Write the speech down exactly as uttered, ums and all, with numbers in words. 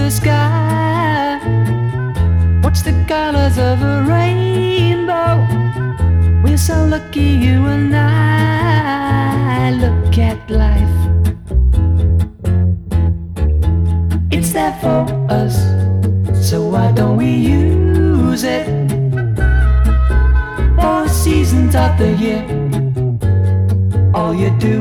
the sky. Watch the colors of a rainbow. We're so lucky, you and I. Look at life, it's there for us, so why don't we use it? Four seasons of the year, all you do